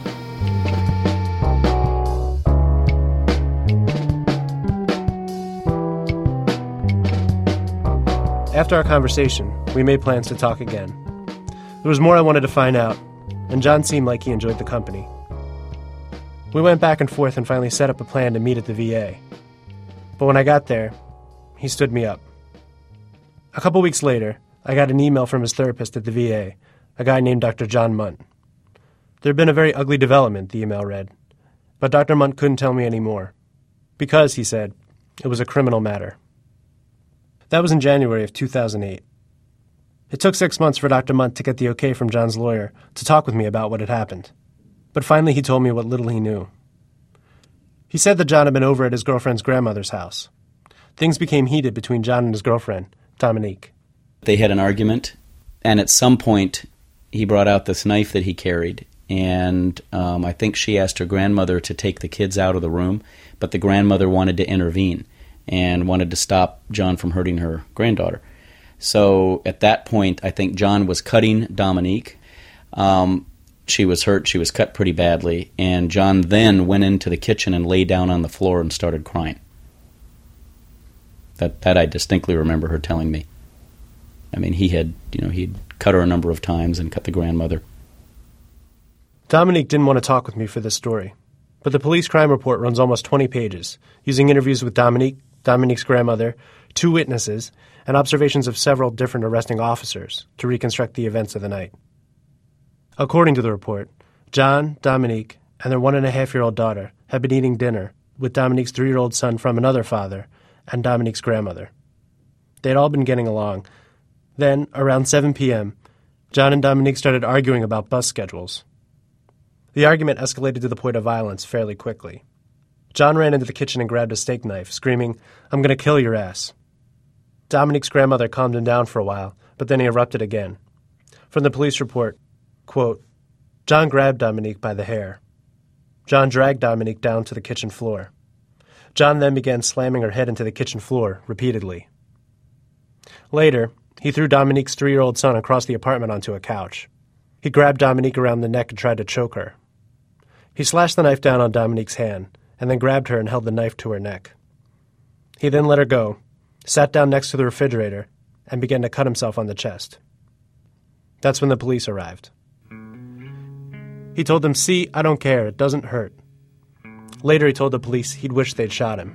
S5: After our conversation, we made plans to talk again. There was more I wanted to find out, and John seemed like he enjoyed the company. We went back and forth and finally set up a plan to meet at the VA. But when I got there, he stood me up. A couple weeks later, I got an email from his therapist at the VA, a guy named Dr. John Munt. There had been a very ugly development, the email read, but Dr. Munt couldn't tell me any more, because, he said, it was a criminal matter. That was in January of 2008. It took 6 months for Dr. Munt to get the okay from John's lawyer to talk with me about what had happened. But finally he told me what little he knew. He said that John had been over at his girlfriend's grandmother's house. Things became heated between John and his girlfriend, Dominique.
S8: They had an argument, and at some point he brought out this knife that he carried, and I think she asked her grandmother to take the kids out of the room, but the grandmother wanted to intervene and wanted to stop John from hurting her granddaughter. So at that point, I think John was cutting Dominique. She was hurt. She was cut pretty badly. And John then went into the kitchen and lay down on the floor and started crying. That I distinctly remember her telling me. I mean, he'd cut her a number of times and cut the grandmother.
S5: Dominique didn't want to talk with me for this story, but the police crime report runs almost 20 pages, using interviews with Dominique, Dominique's grandmother, 2 witnesses, and observations of several different arresting officers to reconstruct the events of the night. According to the report, John, Dominique, and their 1.5-year-old daughter had been eating dinner with Dominique's 3-year-old son from another father and Dominique's grandmother. They had all been getting along. Then, around 7 p.m., John and Dominique started arguing about bus schedules. The argument escalated to the point of violence fairly quickly. John ran into the kitchen and grabbed a steak knife, screaming, "I'm going to kill your ass." Dominique's grandmother calmed him down for a while, but then he erupted again. From the police report, quote, John grabbed Dominique by the hair. John dragged Dominique down to the kitchen floor. John then began slamming her head into the kitchen floor repeatedly. Later, he threw Dominique's 3-year-old son across the apartment onto a couch. He grabbed Dominique around the neck and tried to choke her. He slashed the knife down on Dominique's hand and then grabbed her and held the knife to her neck. He then let her go, sat down next to the refrigerator, and began to cut himself on the chest. That's when the police arrived. He told them, "See, I don't care, it doesn't hurt." Later he told the police he'd wished they'd shot him.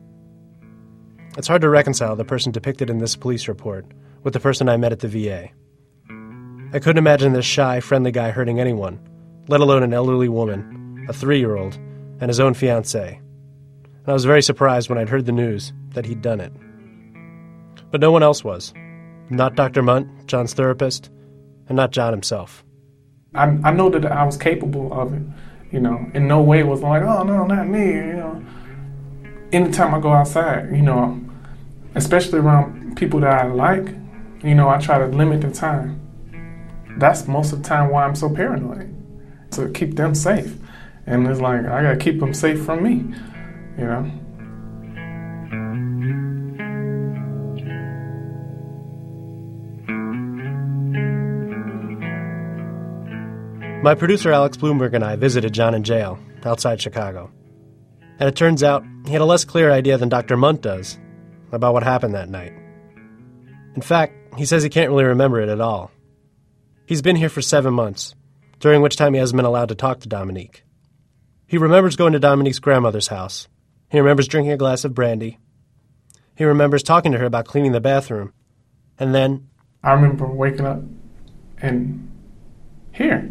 S5: It's hard to reconcile the person depicted in this police report with the person I met at the VA. I couldn't imagine this shy, friendly guy hurting anyone, let alone an elderly woman, a 3-year-old, and his own fiancée. And I was very surprised when I'd heard the news that he'd done it. But no one else was. Not Dr. Munt, John's therapist, and not John himself.
S7: I know that I was capable of it, In no way was like, oh, no, not me, Anytime I go outside, especially around people that I like, I try to limit the time, that's most of the time why I'm so paranoid, to keep them safe. And it's like, I gotta keep them safe from me, you know?
S5: My producer Alex Bloomberg and I visited John in jail outside Chicago. And it turns out he had a less clear idea than Dr. Munt does about what happened that night. In fact, he says he can't really remember it at all. He's been here for 7 months, during which time he hasn't been allowed to talk to Dominique. He remembers going to Dominique's grandmother's house. He remembers drinking a glass of brandy. He remembers talking to her about cleaning the bathroom. And then...
S7: I remember waking up and here,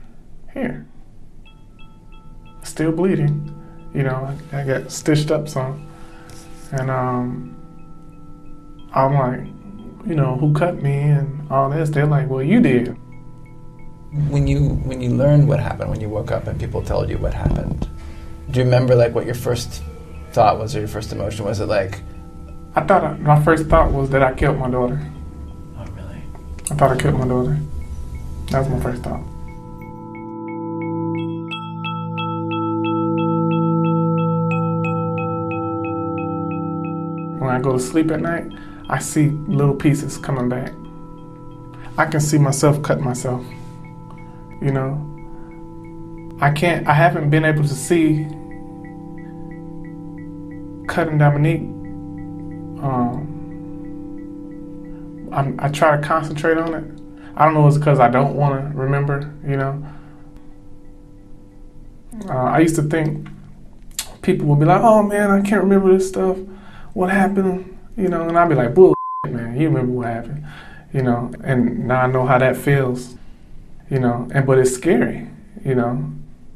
S7: still bleeding. You know, I got stitched up some. And I'm like, you know, who cut me and all this? They're like, well, you did.
S9: When you learned what happened, when you woke up and people told you what happened, do you remember like what your first thought was or your first emotion? Was it like...
S7: My first thought was that I killed my daughter.
S9: Oh, really?
S7: I thought I killed my daughter. That was my first thought. When I go to sleep at night, I see little pieces coming back. I can see myself cut myself, you know. I haven't been able to see cutting Dominique. I try to concentrate on it. I don't know if it's because I don't want to remember, you know. I used to think people would be like, oh man, I can't remember this stuff. What happened? You know, and I'd be like, bull, man, you remember what happened, you know, and now I know how that feels, you know, but it's scary, you know,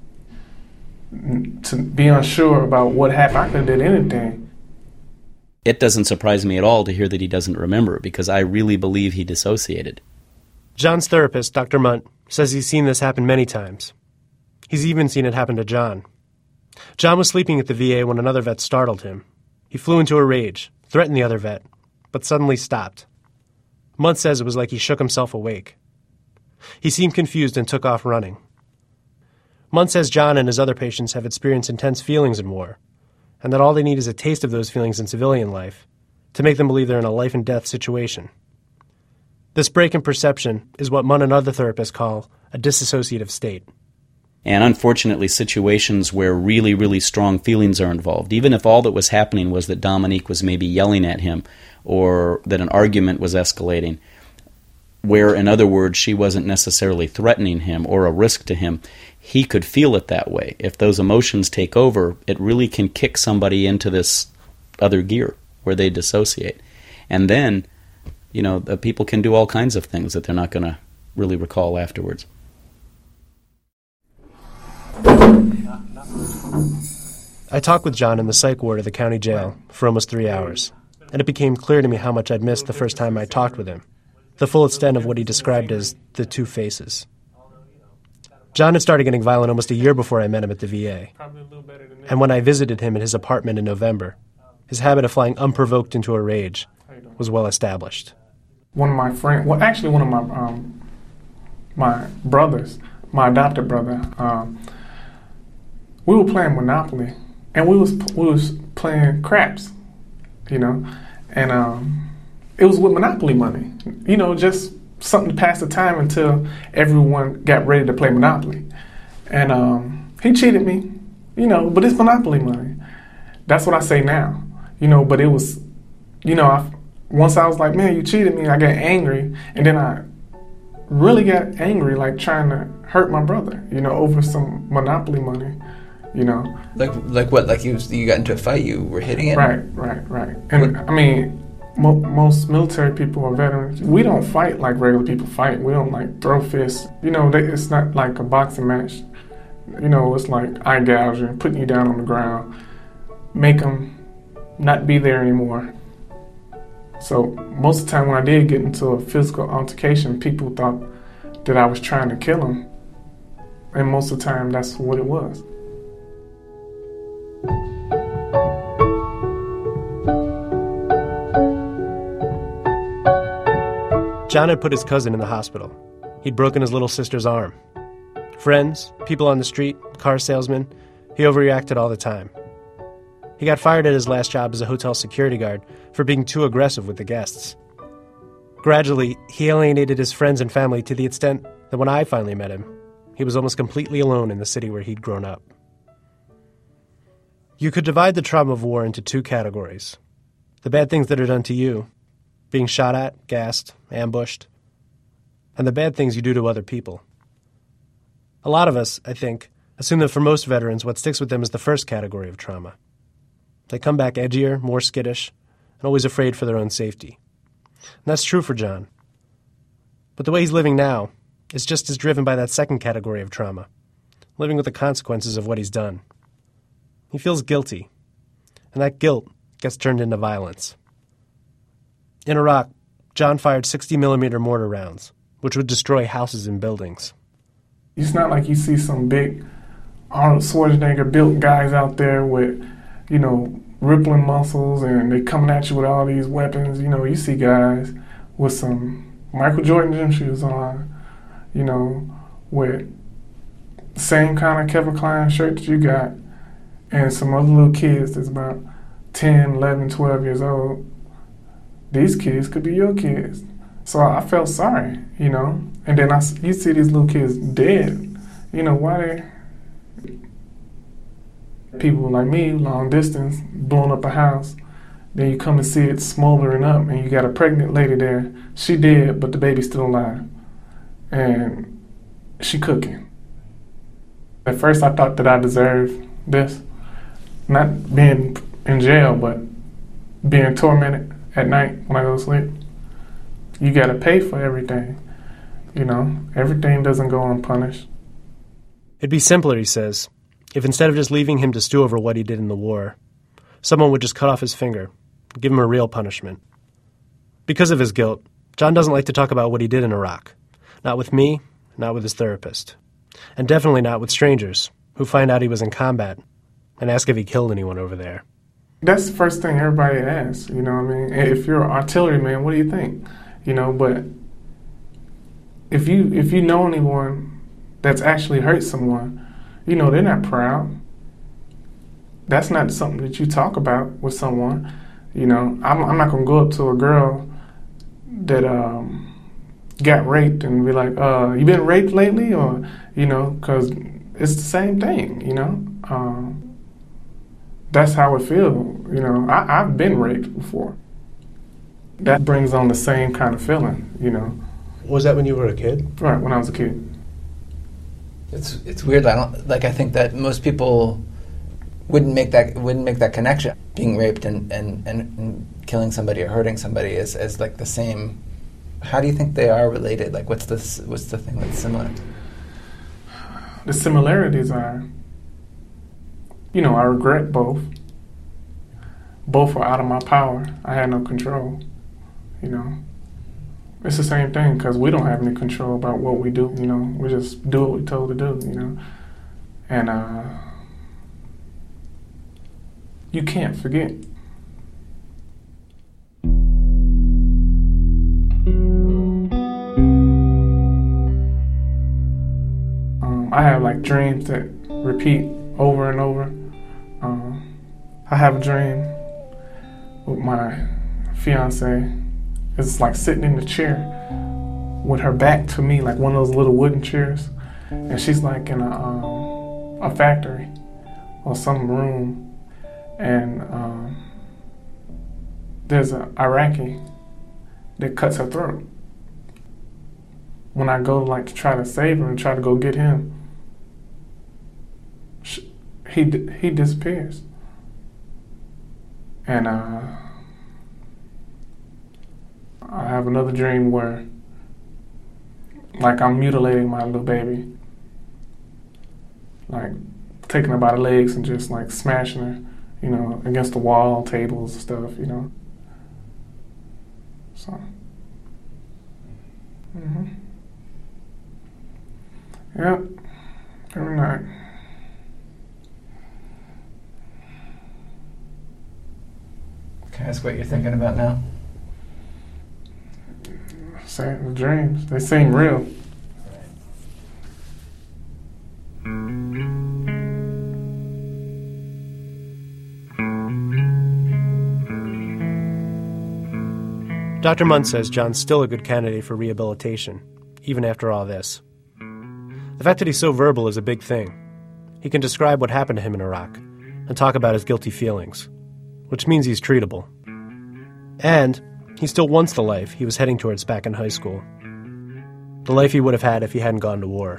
S7: to be unsure about what happened. I could have did anything.
S8: It doesn't surprise me at all to hear that he doesn't remember, because I really believe he dissociated.
S5: John's therapist, Dr. Munt, says he's seen this happen many times. He's even seen it happen to John. John was sleeping at the VA when another vet startled him. He flew into a rage, threatened the other vet, but suddenly stopped. Munt says it was like he shook himself awake. He seemed confused and took off running. Munt says John and his other patients have experienced intense feelings in war, and that all they need is a taste of those feelings in civilian life to make them believe they're in a life-and-death situation. This break in perception is what Munt and other therapists call a dissociative state.
S8: And unfortunately, situations where really, really strong feelings are involved, even if all that was happening was that Dominique was maybe yelling at him or that an argument was escalating, where, in other words, she wasn't necessarily threatening him or a risk to him, he could feel it that way. If those emotions take over, it really can kick somebody into this other gear where they dissociate. And then, you know, people can do all kinds of things that they're not going to really recall afterwards.
S5: I talked with John in the psych ward of the county jail for almost 3 hours, and it became clear to me how much I'd missed the first time I talked with him, the full extent of what he described as the two faces. John had started getting violent almost a year before I met him at the VA, and when I visited him at his apartment in November, his habit of flying unprovoked into a rage was well established.
S7: One of my friends, well, actually one of my brothers, my adopted brother, we were playing Monopoly, and we was playing craps, you know, and it was with Monopoly money, you know, just something to pass the time until everyone got ready to play Monopoly. And he cheated me, you know, but it's Monopoly money. That's what I say now, you know, but it was, you know, once I was like, man, you cheated me, I got angry, and then I really got angry, like trying to hurt my brother, you know, over some Monopoly money, you know.
S9: Like what? Like you got into a fight, you were hitting it?
S7: Right. And I mean, most military people or veterans, we don't fight like regular people fight. We don't like throw fists. You know, it's not like a boxing match. You know, it's like eye gouging, putting you down on the ground, make them not be there anymore. So most of the time when I did get into a physical altercation, people thought that I was trying to kill them. And most of the time that's what it was.
S5: John had put his cousin in the hospital. He'd broken his little sister's arm. Friends, people on the street, car salesmen, he overreacted all the time. He got fired at his last job as a hotel security guard for being too aggressive with the guests. Gradually, he alienated his friends and family to the extent that when I finally met him, he was almost completely alone in the city where he'd grown up. You could divide the trauma of war into two categories. The bad things that are done to you, being shot at, gassed, ambushed, and the bad things you do to other people. A lot of us, I think, assume that for most veterans, what sticks with them is the first category of trauma. They come back edgier, more skittish, and always afraid for their own safety. And that's true for John. But the way he's living now is just as driven by that second category of trauma, living with the consequences of what he's done. He feels guilty, and that guilt gets turned into violence. In Iraq, John fired 60-millimeter mortar rounds, which would destroy houses and buildings.
S7: It's not like you see some big Arnold Schwarzenegger built guys out there with, rippling muscles and they coming at you with all these weapons. You see guys with some Michael Jordan gym shoes on, with the same kind of Kevin Klein shirt that you got, and some other little kids that's about 10, 11, 12 years old. These kids could be your kids. So I felt sorry, And then you see these little kids dead. Why they... People like me, long distance, blowing up a house. Then you come and see it smoldering up, and you got a pregnant lady there. She dead, but the baby's still alive. And she cooking. At first I thought that I deserved this. Not being in jail, but being tormented at night when I go to sleep. You got to pay for everything. Everything doesn't go unpunished.
S5: It'd be simpler, he says, if instead of just leaving him to stew over what he did in the war, someone would just cut off his finger, give him a real punishment. Because of his guilt, John doesn't like to talk about what he did in Iraq. Not with me, not with his therapist. And definitely not with strangers who find out he was in combat and ask if he killed anyone over there.
S7: That's the first thing everybody asks, If you're an artilleryman, what do you think? But if you know anyone that's actually hurt someone, they're not proud. That's not something that you talk about with someone. I'm not going to go up to a girl that got raped and be like, you been raped lately? Or, because it's the same thing, That's how it feels, I've been raped before. That brings on the same kind of feeling,
S5: Was that when you were a kid?
S7: Right, when I was a kid.
S9: It's weird. I think that most people wouldn't make that connection. Being raped and killing somebody or hurting somebody is like the same. How do you think they are related? Like, what's the thing that's similar?
S7: The similarities are, I regret both. Both were out of my power. I had no control. It's the same thing because we don't have any control about what we do. We just do what we're told to do. And you can't forget. I have dreams that repeat over and over. I have a dream with my fiance. It's like sitting in the chair with her back to me, like one of those little wooden chairs, and she's like in a factory or some room, and there's an Iraqi that cuts her throat. When I go to try to save her and try to go get him, he disappears. And I have another dream where I'm mutilating my little baby, taking her by the legs and just smashing her, against the wall, tables and stuff, So, Yep, every night.
S9: Can I ask what you're thinking about now?
S7: Same, the dreams. They seem real.
S5: Dr. Munn says John's still a good candidate for rehabilitation, even after all this. The fact that he's so verbal is a big thing. He can describe what happened to him in Iraq and talk about his guilty feelings, which means he's treatable. And he still wants the life he was heading towards back in high school. The life he would have had if he hadn't gone to war.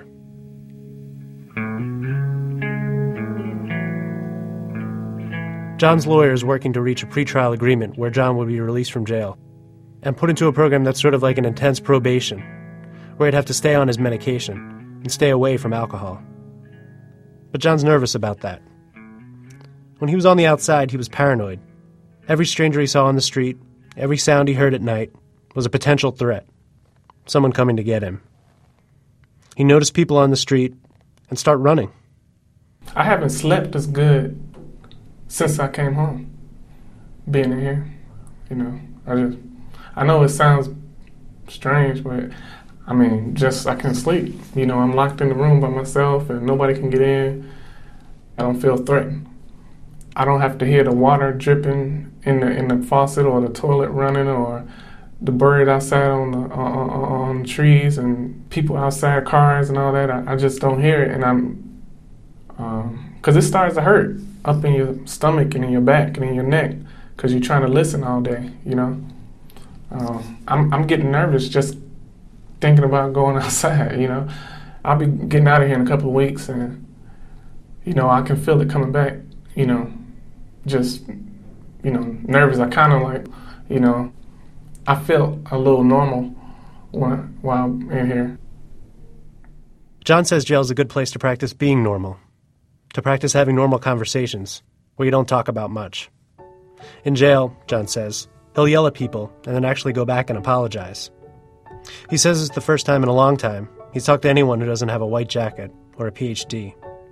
S5: John's lawyer is working to reach a pretrial agreement where John would be released from jail and put into a program that's sort of like an intense probation, where he'd have to stay on his medication and stay away from alcohol. But John's nervous about that. When he was on the outside, he was paranoid. Every stranger he saw on the street, every sound he heard at night, was a potential threat. Someone coming to get him. He noticed people on the street and start running.
S7: I haven't slept as good since I came home, being in here. You know, I know it sounds strange, but I mean, just I can sleep. You know, I'm locked in the room by myself and nobody can get in. I don't feel threatened. I don't have to hear the water dripping in the faucet or the toilet running or the bird outside on the trees and people outside, cars and all that. I just don't hear it, and because it starts to hurt up in your stomach and in your back and in your neck because you're trying to listen all day, you know. I'm getting nervous just thinking about going outside, you know. I'll be getting out of here in a couple of weeks and, you know, I can feel it coming back, you know, just, you know, nervous. I kind of like, you know, I felt a little normal while I'm in here.
S5: John says jail's a good place to practice being normal, to practice having normal conversations where you don't talk about much. In jail, John says, he'll yell at people and then actually go back and apologize. He says it's the first time in a long time he's talked to anyone who doesn't have a white jacket or a PhD.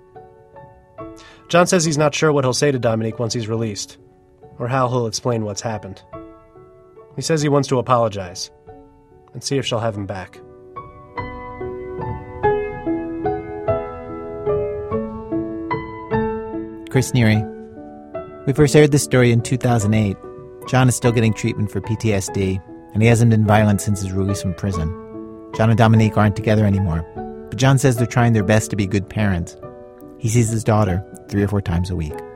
S5: John says he's not sure what he'll say to Dominique once he's released, or how he'll explain what's happened. He says he wants to apologize and see if she'll have him back.
S2: Chris Neary. We first aired this story in 2008. John is still getting treatment for PTSD, and he hasn't been violent since his release from prison. John and Dominique aren't together anymore, but John says they're trying their best to be good parents. He sees his daughter 3 or 4 times a week.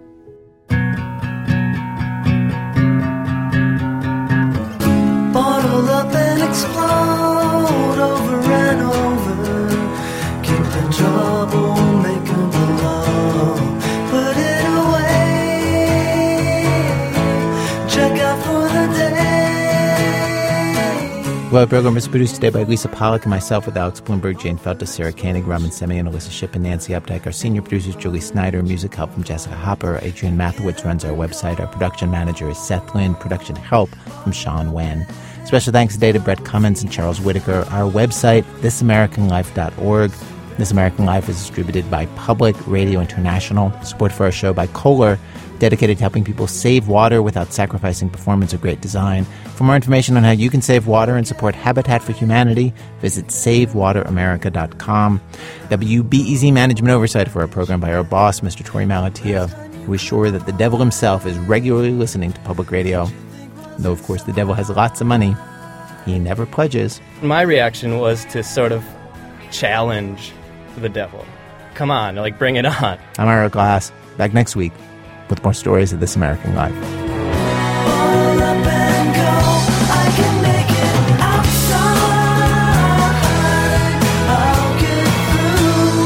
S10: Bottle up and explode over and over. Keep the trouble, make them belong. Put it away. Check out for the day.
S2: Well, our program was produced today by Lisa Pollack and myself with Alex Bloomberg, Jane Feltus, Sarah Koenig, Raman Semi, and Alyssa Shipp and Nancy Updike. Our senior producers, Julie Snyder. Music help from Jessica Hopper. Adrian Mathewitz runs our website. Our production manager is Seth Lynn. Production help from Sean Wen. Special thanks today to Brett Cummins and Charles Whitaker. Our website, thisamericanlife.org. This American Life is distributed by Public Radio International. Support for our show by Kohler, dedicated to helping people save water without sacrificing performance or great design. For more information on how you can save water and support Habitat for Humanity, visit SaveWaterAmerica.com. WBEZ management oversight for our program by our boss, Mr. Torrey Malatia, who is sure that the devil himself is regularly listening to public radio. Though, of course, the devil has lots of money, he never pledges.
S3: My reaction was to sort of challenge the devil. Come on, like, bring it on.
S2: I'm Ira Glass. Back next week with more stories of This American Life.
S10: All up and go. I can make it outside. I'll get through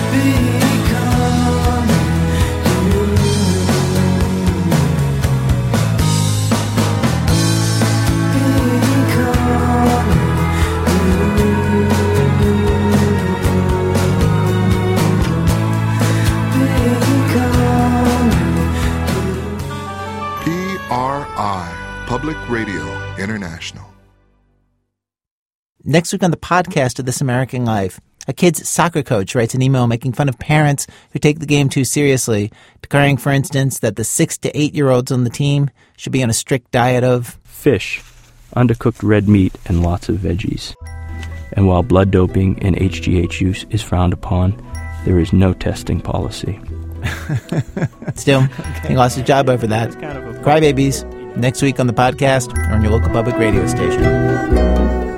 S11: Public Radio International.
S2: Next week on the podcast of This American Life, a kid's soccer coach writes an email making fun of parents who take the game too seriously, declaring, for instance, that the 6 to 8-year-olds on the team should be on a strict diet of
S12: fish, undercooked red meat, and lots of veggies. And while blood doping and HGH use is frowned upon, there is no testing policy.
S2: Still, he lost his job over that. Crybabies. next week on the podcast or on your local public radio station.